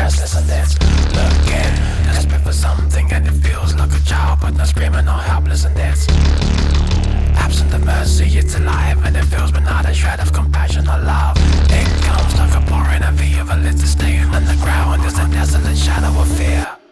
restless and it's looking desperate for something, and it feels like a child but not screaming or helpless, and it's absent of mercy. It's alive and it feels but not a shred of compassion or love. It comes like a pouring of evil. It's a stain on the ground. There's a desolate shadow of fear.